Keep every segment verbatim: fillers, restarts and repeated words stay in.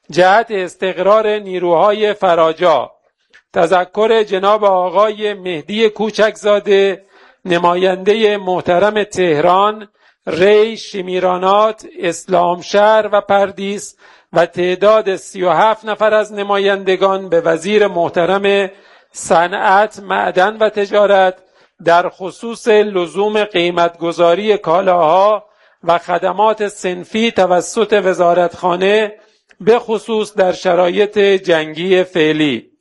جهت استقرار نیروهای فراجا. تذکر جناب آقای مهدی کوچکزاده، نماینده محترم تهران، ری، شمیرانات، اسلامشهر و پردیس و تعداد سی و هفت نفر از نمایندگان به وزیر محترم صنعت، معدن و تجارت در خصوص لزوم قیمتگذاری کالاها و خدمات صنفی توسط وزارتخانه به خصوص در شرایط جنگی فعلی.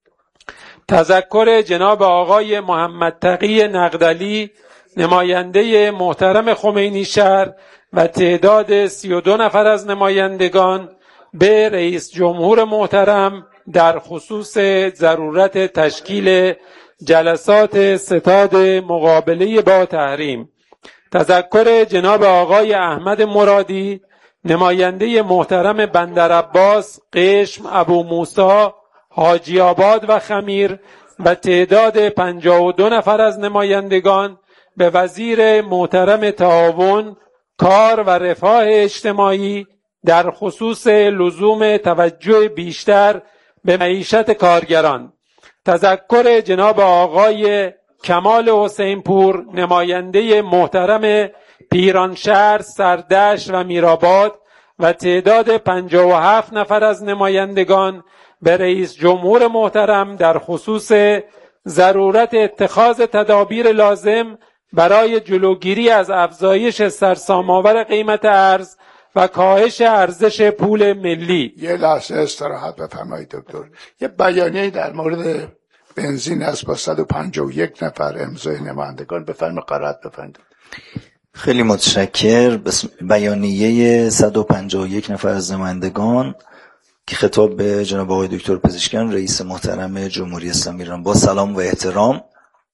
تذکر جناب آقای محمد تقی نقدلی، نماینده محترم خمینی شهر و تعداد سی و دو نفر از نمایندگان به رئیس جمهور محترم در خصوص ضرورت تشکیل جلسات ستاد مقابله با تحریم. تذکر جناب آقای احمد مرادی، نماینده محترم بندرعباس، قشم، ابو موسی، حاجی آباد و خمیر و تعداد پنجاه و دو نفر از نمایندگان به وزیر محترم تعاون، کار و رفاه اجتماعی در خصوص لزوم توجه بیشتر به معیشت کارگران. تذکر جناب آقای کمال حسین پور، نماینده محترم پیرانشهر، سردشت و میرآباد و تعداد پنجاه و هفت نفر از نمایندگان به رئیس جمهور محترم در خصوص ضرورت اتخاذ تدابیر لازم برای جلوگیری از افزایش سرسام‌آور قیمت ارز و کاهش ارزش پول ملی. یه لحظه استراحت بفرمایید دکتر. یه بیانیه در مورد بنزین هست با صد و پنجاه و یک نفر امضای نمایندگان. بفرمایید قرائت بفرمایید. خیلی متشکر. بیانیه صد و پنجاه و یک نفر از نمایندگان که خطاب به جناب آقای دکتر پزشکیان، رئیس محترم جمهوری اسلامی ایران. با سلام و احترام،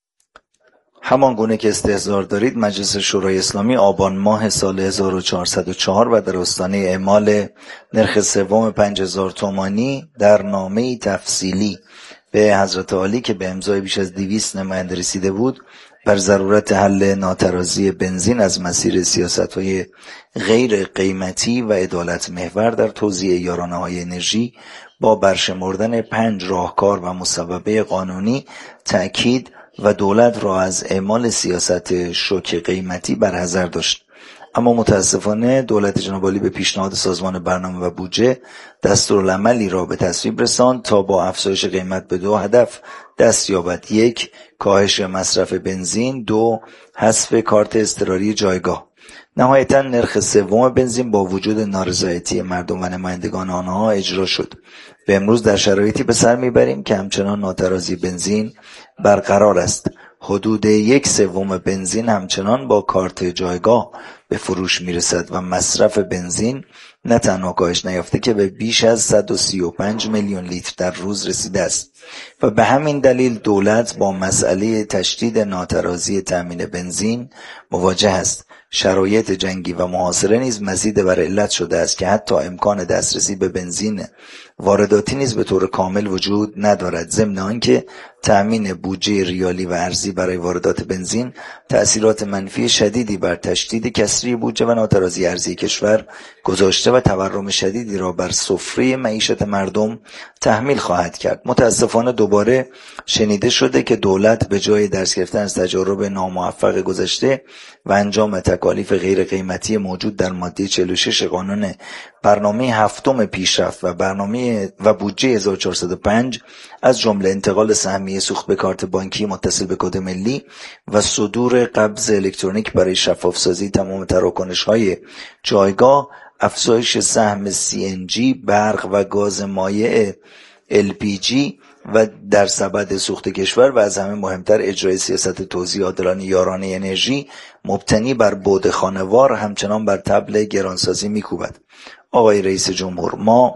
همان گونه که استحضار دارید، مجلس شورای اسلامی آبان ماه سال هزار و چهارصد و چهار و در آستانه اعمال نرخ سوم پنج هزار تومانی در نامه‌ای تفصیلی به حضرت عالی که به امضای بیش از دویست نماینده رسیده بود، بر ضرورت حل ناترازی بنزین از مسیر سیاست‌های غیر قیمتی و عدالت محور در توزیع یارانه‌های انرژی با برشمردن پنج راهکار و مسببه قانونی تأکید و دولت را از اعمال سیاست شوک قیمتی برحذر داشت. اما متاسفانه دولت جناب عالی به پیشنهاد سازمان برنامه و بودجه دستورالعملی را به تصویب رساند تا با افزایش قیمت به دو هدف دست یابد: یک، کاهش مصرف بنزین; دو، حذف کارت اضطراری جایگاه. نهایتا نرخ سوم بنزین با وجود نارضایتی مردم و نمایندگان آنها اجرا شد. به امروز در شرایطی به سر میبریم که همچنان ناترازی بنزین برقرار است. حدود یک سوم بنزین همچنان با کارت جایگاه به فروش میرسد و مصرف بنزین نه تنها کاهش نیافته که به بیش از صد و سی و پنج میلیون لیتر در روز رسیده است و به همین دلیل دولت با مسئله تشدید ناترازی تامین بنزین مواجه است. شرایط جنگی و محاصره نیز مزید بر علت شده است که حتی امکان دسترسی به بنزین وارداتی نیز به طور کامل وجود ندارد، ضمن آنکه تأمین بودجه ریالی و ارزی برای واردات بنزین تأثیرات منفی شدیدی بر تشدید کسری بودجه و ناترازی ارزی کشور گذاشته و تورم شدیدی را بر سفره معیشت مردم تحمیل خواهد کرد. متاسفانه دوباره شنیده شده که دولت به جای درس گرفتن از تجارب ناموفق گذشته و انجام تکالیف غیر قیمتی موجود در ماده چهل و شش قانون برنامه هفتم پیشرفت و برنامه و بودجه هزار و چهارصد و پنج از جمله انتقال سهمیه سوخت به کارت بانکی متصل به کد ملی و صدور قبض الکترونیک برای شفافسازی تمام تراکنش‌های جایگاه، افزایش سهم سی ان جی، برق و گاز مایع ال پی جی و در سبد سوخت کشور و از همه مهمتر اجرای سیاست توزیع عادلانه یارانه انرژی مبتنی بر بعد خانوار همچنان بر طبل گرانسازی میکوبد. آقای رئیس جمهور، ما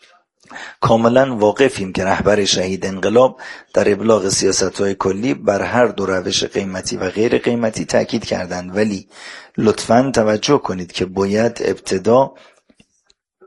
کاملا واقفیم که رهبر شهید انقلاب در ابلاغ سیاست‌های کلی بر هر دو روش قیمتی و غیر قیمتی تاکید کردند، ولی لطفاً توجه کنید که باید ابتدا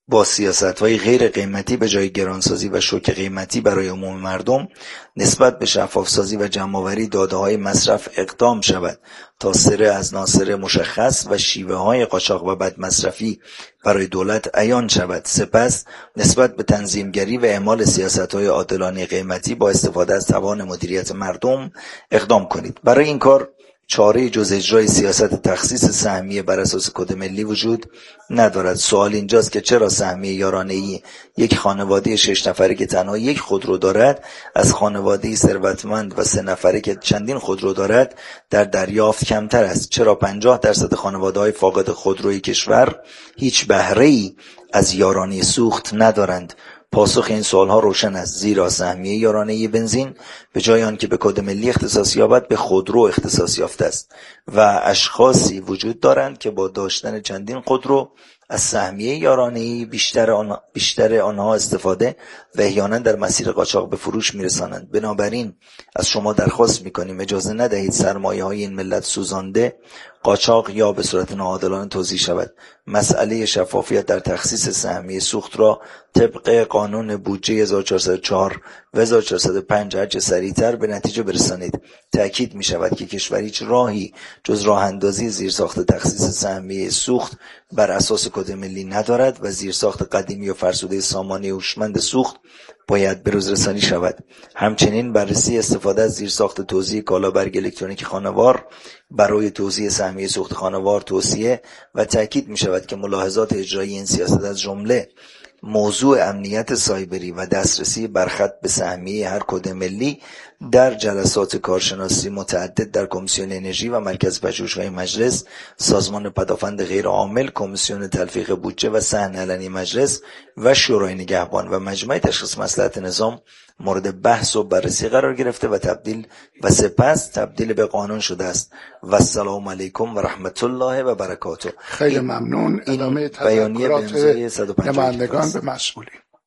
با سیاست‌های غیر قیمتی به جای گرانسازی و شوک قیمتی برای عموم مردم نسبت به شفافسازی و جمع‌آوری داده‌های مصرف اقدام شود تا سر از ناصر مشخص و شیوه‌های قاچاق و بدمصرفی برای دولت عیان شود. سپس نسبت به تنظیمگری و اعمال سیاست‌های عادلانه قیمتی با استفاده از توان مدیریت مردم اقدام کنید. برای این کار چاره جز اجرای سیاست تخصیص سهمیه بر اساس کد ملی وجود ندارد. سوال اینجاست که چرا سهمیه یارانه‌ای یک خانواده شش نفره که تنها یک خودرو دارد از خانواده ثروتمند و سه نفره که چندین خودرو دارد در دریافت کمتر است؟ چرا پنجاه درصد خانواده‌های فاقد خودروی کشور هیچ بهره‌ای از یارانه سوخت ندارند؟ پاسخ این سوالها روشن است، زیرا سهمیه یارانه بنزین به جای آن که به کد ملی اختصاص یابد به خودرو اختصاص یافته است و اشخاصی وجود دارند که با داشتن چندین خودرو از سهمیه یارانه‌ای بیشتر آن بیشتر آنها استفاده و احیانا در مسیر قاچاق به فروش میرسانند. بنابراین از شما درخواست میکنیم اجازه ندهید سرمایه‌های این ملت سوزانده قاچاق یا به صورت ناعادلانه توزیع شود. مسئله شفافیت در تخصیص سهمیه سوخت را طبق قانون بودجه هزار و چهارصد و چهار و هزار و چهارصد و پنج هرچه سریعتر به نتیجه برسانید. تأکید می شود که کشور هیچ راهی جز راه اندازی زیرساخت تخصیص سهمیه سوخت بر اساس کد ملی ندارد و زیرساخت قدیمی و فرسوده سامانه هوشمند سوخت باید بروز رسانی شود. همچنین بررسی استفاده از زیرساخت توزیع کالا برگ الکترونیک خانوار برای توزیع سهمیه سوخت خانوار توصیه و تأکید می شود که ملاحظات اجرایی این سیاست از جمله موضوع امنیت سایبری و دسترسی برخط به سهمیه هر کد ملی در جلسات کارشناسی متعدد در کمیسیون انرژی و مرکز پژوهش‌های مجلس، سازمان پدافند غیر عامل، کمیسیون تلفیق بودجه و صحن علنی مجلس و شورای نگهبان و مجمع تشخیص مصلحت نظام مورد بحث و بررسی قرار گرفته و تبدیل و سپس تبدیل به قانون شده است. و السلام علیکم و رحمت الله و برکاته. خیلی ممنون. ادامه تذکرات نمایندگان به مسئولین.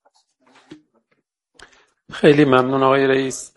خیلی ممنون آقای رئیس.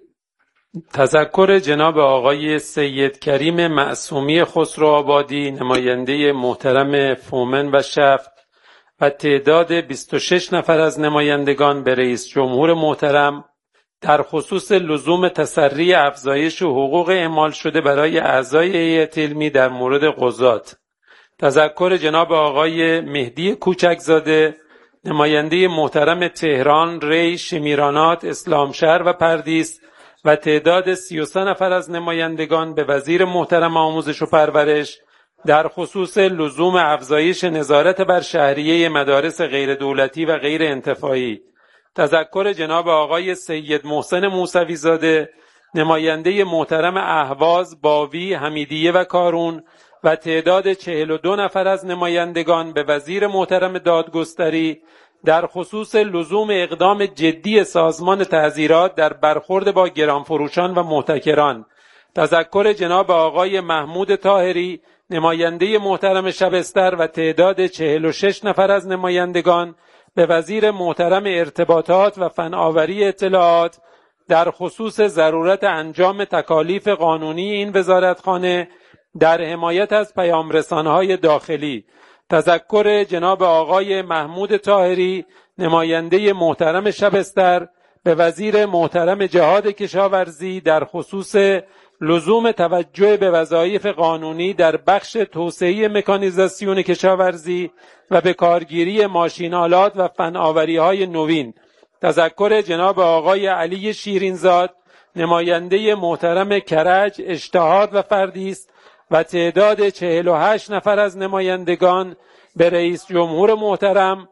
تذکر جناب آقای سید کریم معصومی خسروآبادی نماینده محترم فومن و شفت و تعداد بیست و شش نفر از نمایندگان به رئیس جمهور محترم در خصوص لزوم تسری افزایش حقوق اعمال شده برای اعضای هیئت علمی در مورد قضات. تذکر جناب آقای مهدی کوچکزاده نماینده محترم تهران، ری، شمیرانات، اسلامشهر و پردیس و تعداد سی و سه نفر از نمایندگان به وزیر محترم آموزش و پرورش در خصوص لزوم افزایش نظارت بر شهریه مدارس غیر دولتی و غیر انتفاعی. تذکر جناب آقای سید محسن موسوی زاده نماینده محترم اهواز، باوی، حمیدیه و کارون و تعداد چهل و دو نفر از نمایندگان به وزیر محترم دادگستری در خصوص لزوم اقدام جدی سازمان تعزیرات در برخورد با گرانفروشان و محتکران. تذکر جناب آقای محمود طاهری نماینده محترم شبستر و تعداد چهل و شش نفر از نمایندگان به وزیر محترم ارتباطات و فناوری اطلاعات در خصوص ضرورت انجام تکالیف قانونی این وزارتخانه در حمایت از پیامرسان‌های داخلی. تذکر جناب آقای محمود طاهری نماینده محترم شبستر به وزیر محترم جهاد کشاورزی در خصوص لزوم توجه به وظایف قانونی در بخش توسعه مکانیزاسیون کشاورزی و به کارگیری ماشین‌آلات و فناوری‌های نوین. تذکر جناب آقای علی شیرینزاد نماینده محترم کرج، اشتهاد و فردیس و تعداد چهل و هشت نفر از نمایندگان به رئیس جمهور محترم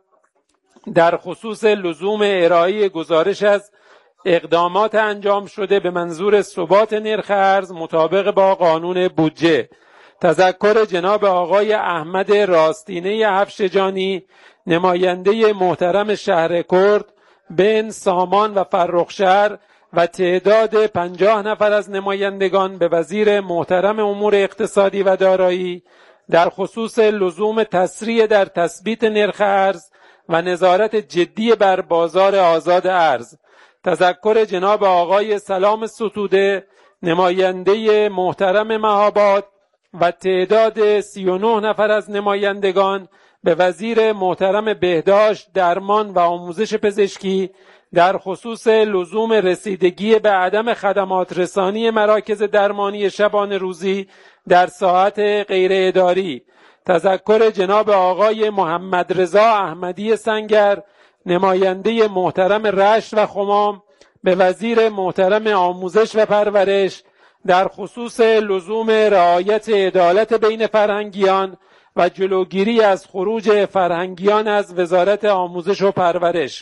در خصوص لزوم ارائه گزارش از اقدامات انجام شده به منظور ثبات نرخ ارز مطابق با قانون بودجه. تذکر جناب آقای احمد راستینه هفشجانی نماینده محترم شهر کرد، بن، سامان و فرخشهر و تعداد پنجاه نفر از نمایندگان به وزیر محترم امور اقتصادی و دارایی در خصوص لزوم تسریع در تثبیت نرخ ارز و نظارت جدی بر بازار آزاد ارز. تذکر جناب آقای سلام ستوده نماینده محترم مهاباد و تعداد سی و نه نفر از نمایندگان به وزیر محترم بهداشت، درمان و آموزش پزشکی در خصوص لزوم رسیدگی به عدم خدمات رسانی مراکز درمانی شبانه روزی در ساعت غیر اداری. تذکر جناب آقای محمد رضا احمدی سنگر، نماینده محترم رشت و خمام، به وزیر محترم آموزش و پرورش در خصوص لزوم رعایت عدالت بین فرهنگیان و جلوگیری از خروج فرهنگیان از وزارت آموزش و پرورش.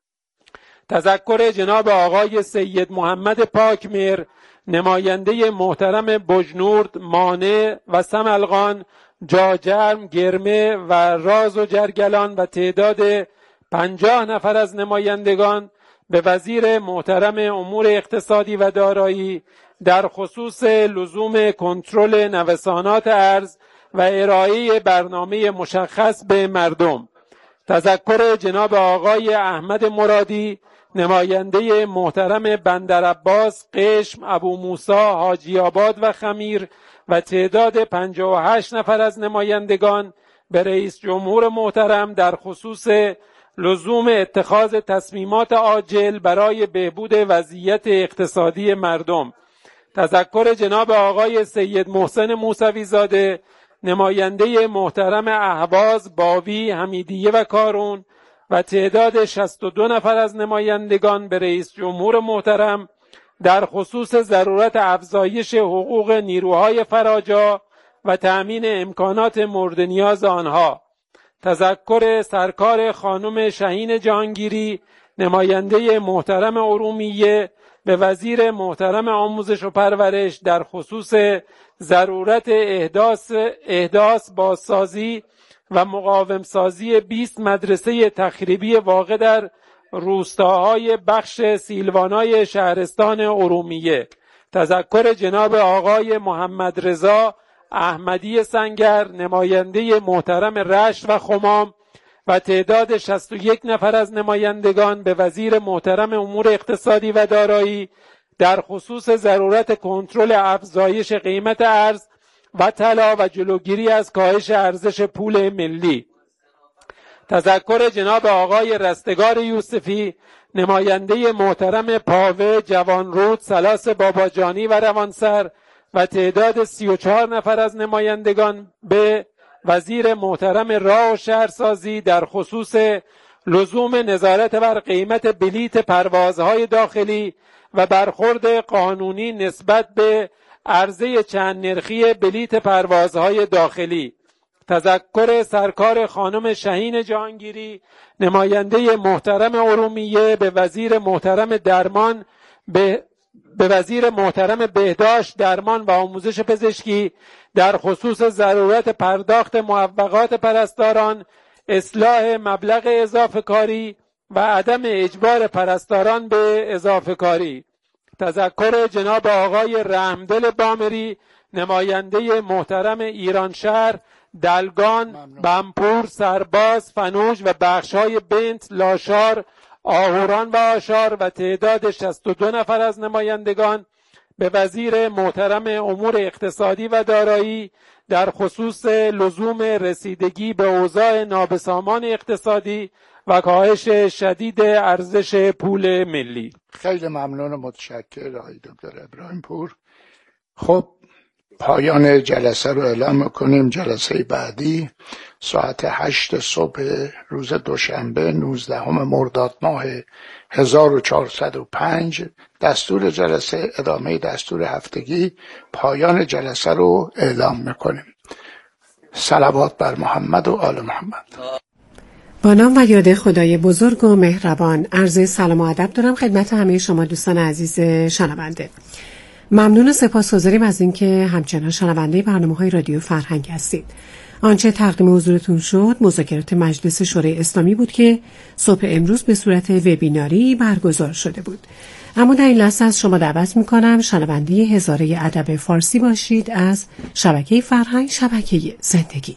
تذکر جناب آقای سید محمد پاکمیر، نماینده محترم بجنورد، مانع و سملقان، جاجرم، گرمه و راز و جرگلان و تعداد پنجاه نفر از نمایندگان به وزیر محترم امور اقتصادی و دارایی در خصوص لزوم کنترل نوسانات ارز و ارائه برنامه مشخص به مردم. تذکر جناب آقای احمد مرادی، نماینده محترم بندرعباس، قشم، ابو موسی، حاجی آباد و خمیر و تعداد پنجاه و هشت نفر از نمایندگان به رئیس جمهور محترم در خصوص لزوم اتخاذ تصمیمات عاجل برای بهبود وضعیت اقتصادی مردم. تذکر جناب آقای سید محسن موسوی زاده، نماینده محترم اهواز، باوی، حمیدیه و کارون و تعداد شصت و دو نفر از نمایندگان به رئیس جمهور محترم در خصوص ضرورت افزایش حقوق نیروهای فراجا و تأمین امکانات مورد نیاز آنها. تذکر سرکار خانم شهین جهانگیری، نماینده محترم ارومیه، به وزیر محترم آموزش و پرورش در خصوص ضرورت احداث احداث بازسازی و مقاوم سازی بیست مدرسه تخریبی واقع در روستاهای بخش سیلوانای شهرستان ارومیه. تذکر جناب آقای محمد رضا احمدی سنگر، نماینده محترم رشت و خمام و تعداد شصت و یک نفر از نمایندگان به وزیر محترم امور اقتصادی و دارایی در خصوص ضرورت کنترل افزایش قیمت ارز و طلا و جلوگیری از کاهش ارزش پول ملی. تذکر جناب آقای رستگار یوسفی، نماینده محترم پاوه، جوانرود، سلاس باباجانی و روانسر و تعداد سی و چهار نفر از نمایندگان به وزیر محترم راه و شهرسازی در خصوص لزوم نظارت بر قیمت بلیت پروازهای داخلی و برخورد قانونی نسبت به عرضه چند نرخی بلیت پروازهای داخلی. تذکر سرکار خانم شهین جهانگیری، نماینده محترم ارومیه، به وزیر محترم درمان به به وزیر محترم بهداشت، درمان و آموزش پزشکی در خصوص ضرورت پرداخت معوقات پرستاران، اصلاح مبلغ اضافه کاری و عدم اجبار پرستاران به اضافه کاری. تذکر جناب آقای رحمدل بامری، نماینده محترم ایران شهر، دلگان، بمپور، سرباز، فنوش و بخش‌های بنت، لاشار، آهوران و آشار و تعداد شصت و دو نفر از نمایندگان به وزیر محترم امور اقتصادی و دارایی در خصوص لزوم رسیدگی به اوضاع نابسامان اقتصادی و کاهش شدید ارزش پول ملی. خیلی ممنون و متشکر آقای دکتر ابراهیم پور. خب پایان جلسه رو اعلام میکنیم. جلسه بعدی ساعت هشت صبح روز دوشنبه نوزدهم مرداد ماه هزار و چهارصد و پنج. دستور جلسه ادامه دستور هفتگی. پایان جلسه رو اعلام میکنیم. صلوات بر محمد و آل محمد. با نام و یاد خدای بزرگ و مهربان عرض سلام و ادب دارم خدمت همه شما دوستان عزیز شنونده. ممنون و سپاسگزاریم از اینکه همچنان شنونده برنامه‌های رادیو فرهنگ هستید. آنچه تقدیم حضورتون شد مذاکرات مجلس شورای اسلامی بود که صبح امروز به صورت وبیناری برگزار شده بود. اما در این لحظه از شما دعوت می‌کنم شنونده هزاره ادب فارسی باشید از شبکه فرهنگ، شبکه زندگی.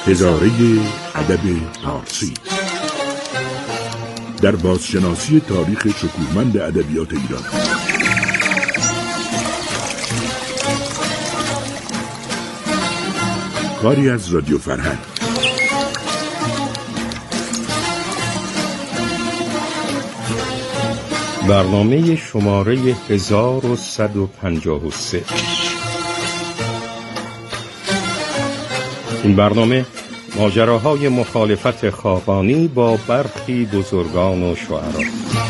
هزاره ادب پارسی در بازشناسی تاریخ شکوهمند ادبیات ایران. کاری از رادیو فرهنگ. برنامه شماره هزار و صد و پنجاه و سه. این برنامه ماجراهای مخالفت خاقانی با برخی بزرگان و شعرا.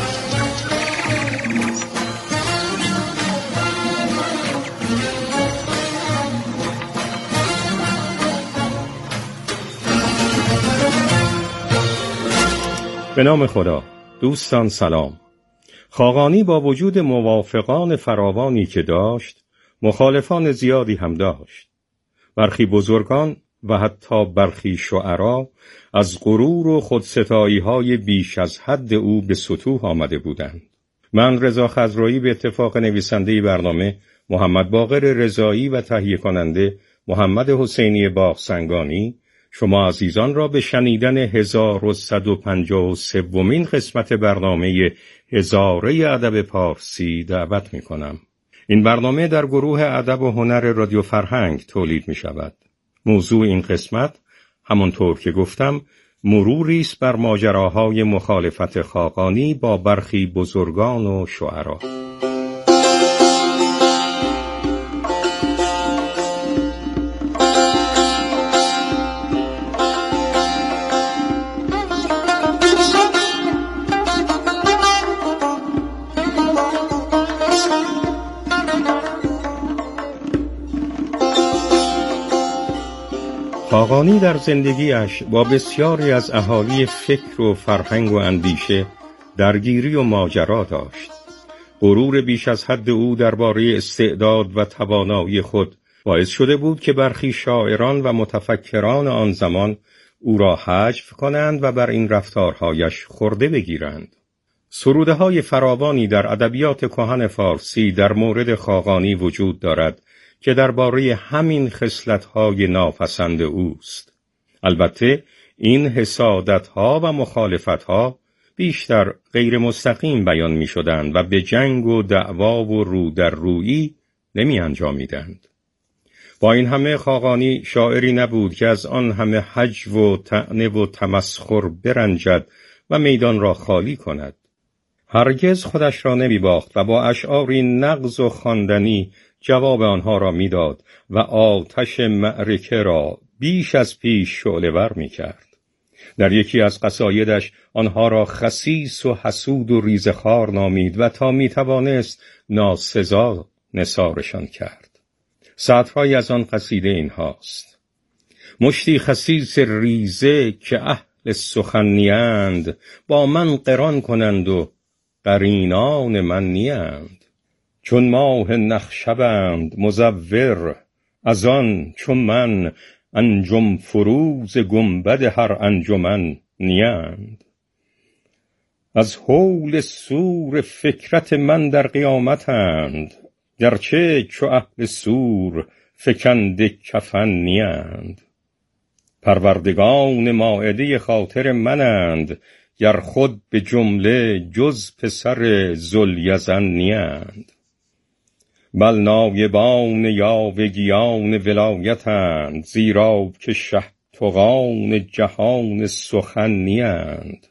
به نام خدا. دوستان سلام. خاقانی با وجود موافقان فراوانی که داشت، مخالفان زیادی هم داشت. برخی بزرگان و حتی برخی شعرا از غرور و خودستایی‌های بیش از حد او به سطوح آمده بودند. من رضا خضرایی به اتفاق نویسنده برنامه محمد باقر رضایی و تهیه کننده محمد حسینی باغسنگانی شما عزیزان را به شنیدن هزار و صد و پنجاه و سومین قسمت برنامه هزاره ادب پارسی دعوت می کنم. این برنامه در گروه ادب و هنر رادیو فرهنگ تولید می شود. موضوع این قسمت همانطور که گفتم مروری است بر ماجراهای مخالفت خاقانی با برخی بزرگان و شعرا. خاقانی در زندگیش با بسیاری از اهالی فکر و فرهنگ و اندیشه درگیری و ماجرا داشت. غرور بیش از حد او درباره استعداد و توانایی خود باعث شده بود که برخی شاعران و متفکران آن زمان او را حجو کنند و بر این رفتارهایش خورده بگیرند. سروده‌های فراوانی در ادبیات کهن فارسی در مورد خاقانی وجود دارد که درباره همین خصلت‌های ناپسند اوست. البته این حسادت‌ها و مخالفت‌ها بیشتر غیر مستقیم بیان می‌شدند و به جنگ و دعوا و رو در رویی نمی انجامیدند. با این همه خاقانی شاعری نبود که از آن همه هجو و طعنه و تمسخر برنجد و میدان را خالی کند. هرگز خودش را نمی باخت و با اشعاری نغز و خواندنی جواب آنها را میداد و آتش معرکه را بیش از پیش شعله‌ور می‌کرد. در یکی از قصایدش آنها را خسیس و حسود و ریزخوار نامید و تا می‌توانست ناسزا نثارشان کرد. سطرهایی از آن قصیده این هاست: مشتی خسیس ریزه که اهل سخن نیند، با من قران کنند و قرینان من نیند. چون ماه نخشبند مزور، از آن چون من انجم فروز گنبد هر انجمن نیند. از هول سور فکرت من در قیامتند، گرچه چو اهل سور فکنده کفن نیند. پروردگان مائده خاطر منند، گر خود به جمله جز پسر ذوالیزن نیند. بل نایبان یاوگیان ولایتند، زیرا که شه طغان جهان سخن نیند.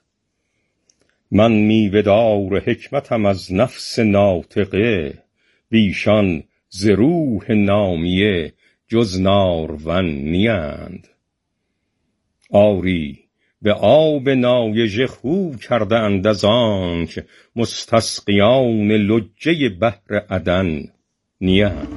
من میوه‌دار حکمتم از نفس ناطقه، بیشان ز روح نامیه جز نارون نیند. آری به آب نایژه خو کرده اند از آنک، مستسقیان لجه بحر عدن نیند.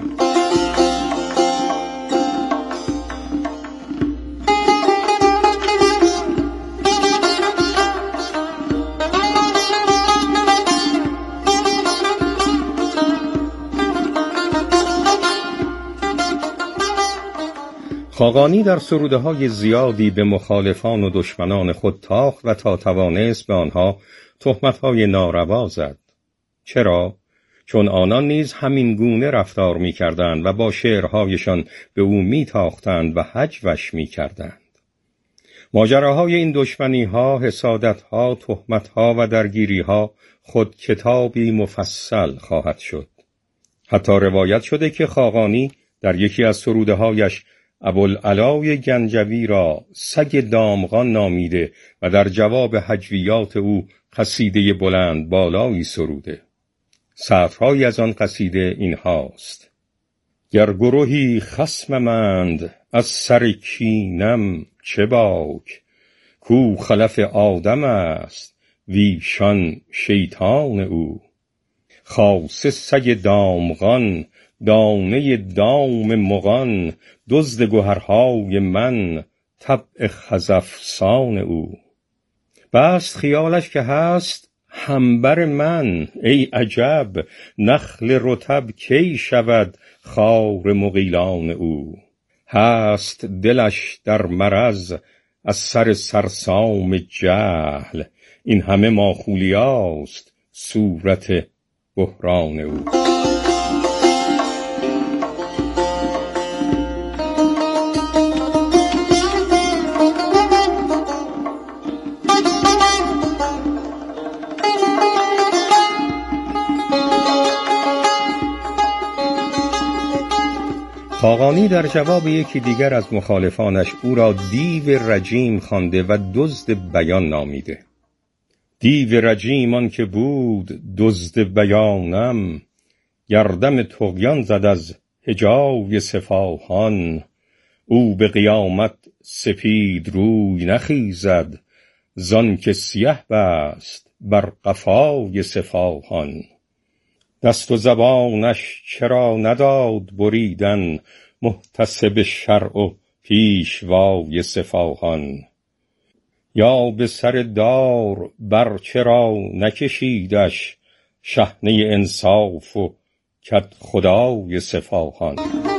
خاقانی در سروده‌های زیادی به مخالفان و دشمنان خود تاخت و تا توانست به آنها تهمت‌های ناروا زد. چرا؟ چون آنان نیز همین گونه رفتار می‌کردند و با شعرهایشان به او می‌تاختند و هجوش می‌کردند. ماجراهای این دشمنی‌ها، حسادت‌ها، تهمت‌ها و درگیری‌ها خود کتابی مفصل خواهد شد. حتی روایت شده که خاقانی در یکی از سروده‌هایش ابوالعلای گنجوی را سگ دامغان نامیده و در جواب هجویات او قصیده بلند بالایی سروده. سطرهایی از آن قصیده این هاست: گر گروهی خصمند از سر کینم چه باک، کو خلف آدم است ویشان شیطان او. خاصه سگ دامغان دانه دام مغان، دزد گوهرهای من طبع خزفسان او. بست خیالش که هست همبر من، ای عجب نخل رطب کی شود خار مغیلان او. هست دلش در مرض از سر سرسام جهل، این همه ماخولیاست صورت بحران او. خاقانی در جواب یکی دیگر از مخالفانش او را دیو رجیم خوانده و دزد بیان نامیده. دیو رجیم آن که بود دزد بیانم، گردم طغیان زد از هجای سفاهان. او به قیامت سپید روی نخیزد، زان که سیه بست بر قفای سفاهان. دست و زبانش چرا نداد بریدن، محتسب شرع و پیشوای سفاهان. یا به سر دار بر چرا نکشیدش، شحنه انصاف و کد خدای سفاهان.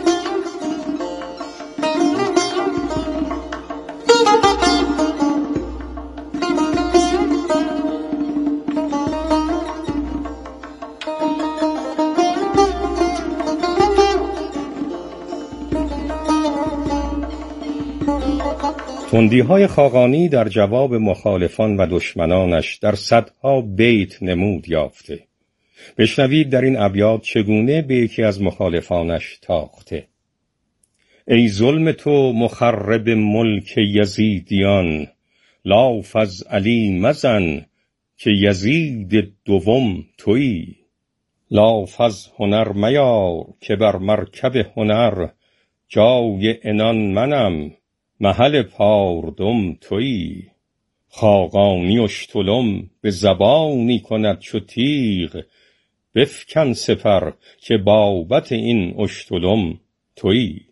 تندی‌های خاقانی در جواب مخالفان و دشمنانش در صدها بیت نمود یافته. بشنوید در این ابیات چگونه به یکی از مخالفانش تاخته: ای ظلم تو مخرب ملک یزیدیان، لاف از علی مزن که یزید دوم تویی. لاف از هنر میار که بر مرکب هنر، جای عنان منم محل پاردم تویی. خاقانی اشتلم به زبانی کند چو تیغ، بفکن سپر که بابت این اشتلم تویی.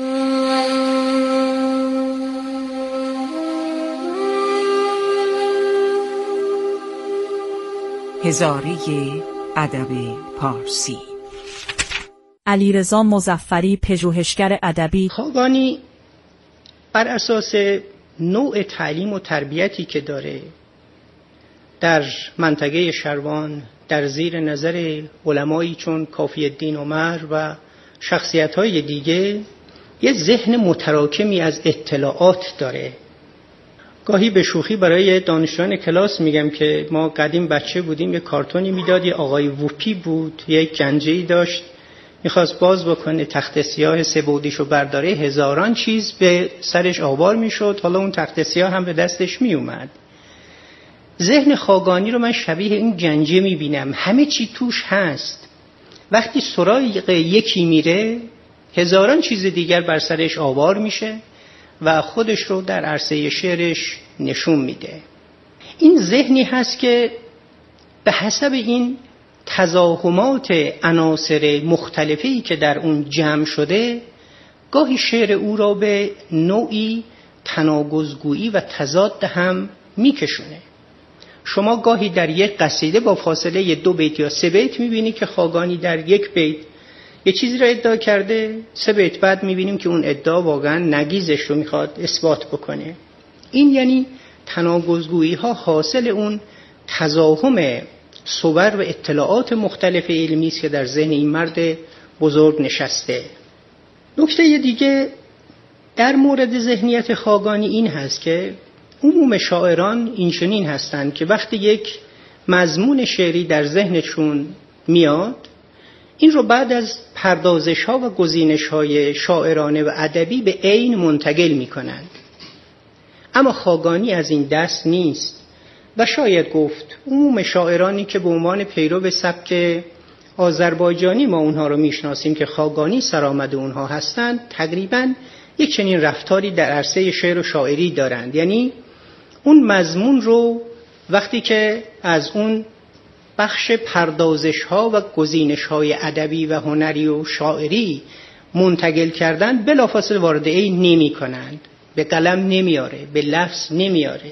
هزاره ادب پارسی. علیرضا مظفری، پژوهشگر ادبی. خاقانی بر اساس نوع تعلیم و تربیتی که داره در منطقه شروان در زیر نظر علمایی چون کافی الدین عمر و شخصیت‌های دیگه یه ذهن متراکمی از اطلاعات داره. گاهی به شوخی برای دانشجویان کلاس میگم که ما قدیم بچه بودیم یه کارتونی میداد، یه آقای ووپی بود، یک گنجه‌ای داشت میخواست باز بکنه، تخت سیاه سه بعدیشو برداره، هزاران چیز به سرش آوار میشد، حالا اون تخت سیاه هم به دستش میومد. ذهن خاقانی رو من شبیه این گنجه میبینم، همه چی توش هست. وقتی سراغ یکی میره هزاران چیز دیگر بر سرش آوار میشه و خودش رو در عرصه شعرش نشون میده. این ذهنی هست که به حسب این تزاحمات عناصر مختلفی که در اون جمع شده گاهی شعر او را به نوعی تناقض‌گویی و تضاد هم میکشونه. شما گاهی در یک قصیده با فاصله دو بیت یا سه بیت میبینی که خاقانی در یک بیت یه چیزی را ادعا کرده، سه بیت بعد میبینیم که اون ادعا واقعا نقیضش رو میخواد اثبات بکنه. این یعنی تناقض‌گویی ها حاصل اون تزاحم صور و اطلاعات مختلف علمی است که در ذهن این مرد بزرگ نشسته. نکته دیگه در مورد ذهنیت خاقانی این هست که عموم شاعران این چنین هستند که وقتی یک مضمون شعری در ذهنشون میاد، این رو بعد از پردازش ها و گزینش های شاعرانه و ادبی به عین منتقل می کنند. اما خاقانی از این دست نیست و شاید گفت عموم شاعرانی که به عنوان پیرو سبک آذربایجانی ما اونها رو میشناسیم که خاقانی سرآمد اونها هستند، تقریباً یک چنین رفتاری در عرصه شعر و شاعری دارند. یعنی اون مضمون رو وقتی که از اون بخش پردازش ها و گزینش های ادبی و هنری و شاعری منتقل کردن، بلافاصله وارد این نمی کنند، به قلم نمیاره، به لفظ نمیاره.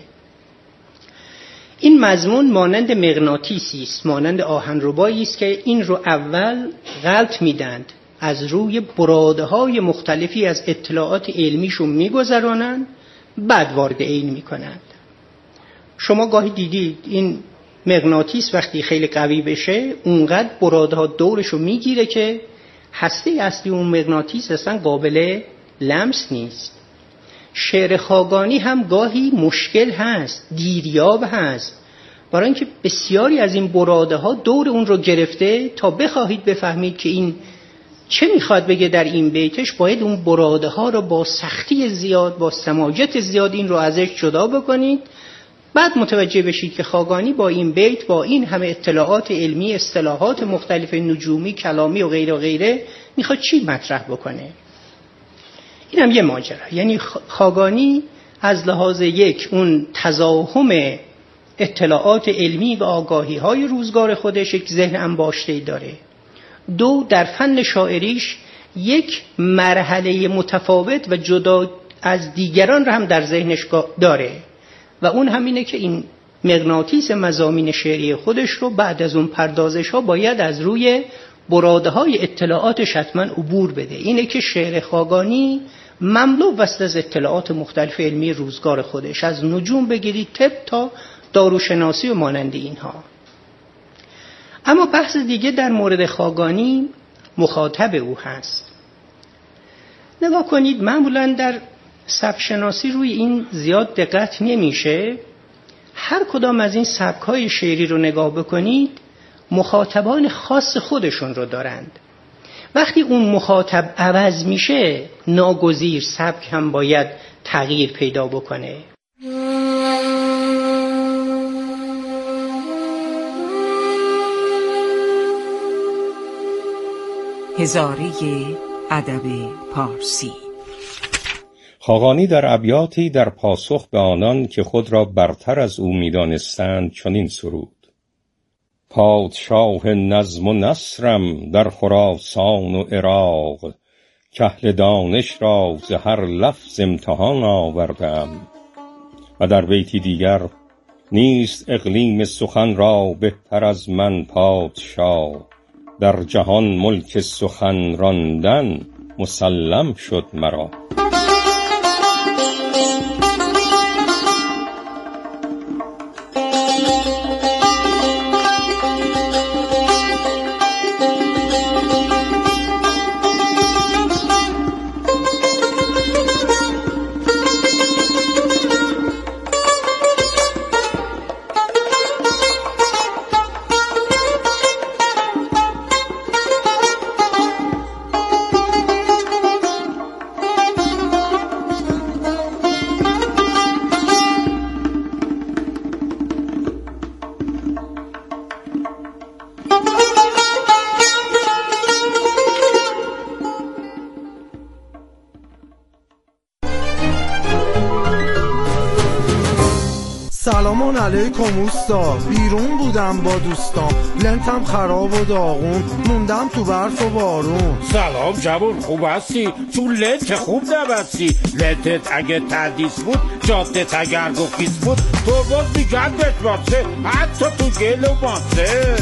این مضمون مانند مغناطیسی است، مانند آهنربایی است که این رو اول غلط میدند، از روی براده های مختلفی از اطلاعات علمیشون میگذرانند، بعد وارد این میکنند. شما گاهی دیدید این مغناطیس وقتی خیلی قوی بشه اونقدر براده ها دورشو میگیره که هسته اصلی اون مغناطیس اصلا قابل لمس نیست. شعر خاقانی هم گاهی مشکل هست، دیریاب هست، برای اینکه بسیاری از این براده ها دور اون رو گرفته. تا بخواهید بفهمید که این چه میخواد بگه در این بیتش، باید اون براده ها رو با سختی زیاد، با سماجت زیاد این رو ازش جدا بکنید، بعد متوجه بشید که خاقانی با این بیت، با این همه اطلاعات علمی، اصطلاحات مختلف نجومی، کلامی و غیره و غیره، میخواد چی مطرح بکنه. این هم یه ماجرا. یعنی خاقانی از لحاظ یک اون تزاحم اطلاعات علمی و آگاهی های روزگار خودش یک ذهن انباشته داره. دو، در فن شاعریش یک مرحله متفاوت و جدا از دیگران را هم در ذهنش داره و اون همینه که این مغناطیس مضامین شعری خودش رو بعد از اون پردازش ها باید از روی براده های اطلاعاتش حتما عبور بده. اینه که شعر خاقانی مملو وست از اطلاعات مختلف علمی روزگار خودش، از نجوم بگیرید طب تا داروشناسی و مانند اینها. اما بحث دیگه در مورد خاقانی مخاطب او هست. نگاه کنید، معمولا در سبک شناسی روی این زیاد دقت نمیشه. هر کدام از این سبک‌های شعری رو نگاه بکنید مخاطبان خاص خودشون رو دارند. وقتی اون مخاطب عوض میشه ناگزیر سبک هم باید تغییر پیدا بکنه. هزاره ادب پارسی. خاقانی در ابیاتی در پاسخ به آنان که خود را برتر از او می‌دانستند چنین سرود: پادشاه نظم و نثرم در خراسان و عراق، کاهل دانش را ز هر لفظ امتحان آوردم. و در بیتی دیگر: نیست اقلیم سخن را بهتر از من پادشاه، در جهان ملک سخن راندن مسلم شد مرا. سلامان علیکم اوستا، بیرون بودم با دوستام، لنتم خراب و داغون، موندم تو برف و بارون. سلام جوون، خوب هستی؟ تو لنت خوب نبستی. لنتت اگه تردیس بود، جادت اگر گفیس بود، تو باز میگن بشماسه، حتی تو گل و ماسه.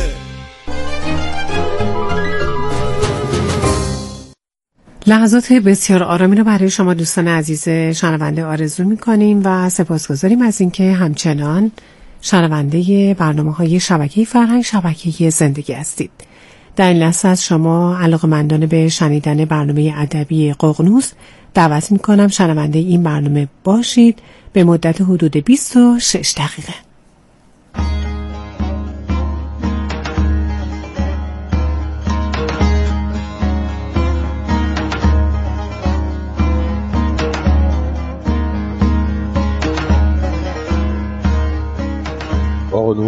لحظات بسیار آرامی رو برای شما دوستان عزیز شنونده آرزو می‌کنیم و سپاسگزاریم از اینکه همچنان شنونده برنامه‌های شبکه فرهنگ، شبکه زندگی هستید. در این لحظه از شما علاقه‌مندان به شنیدن برنامه ادبی ققنوس دعوت می‌کنم شنونده این برنامه باشید به مدت حدود بیست و شش دقیقه.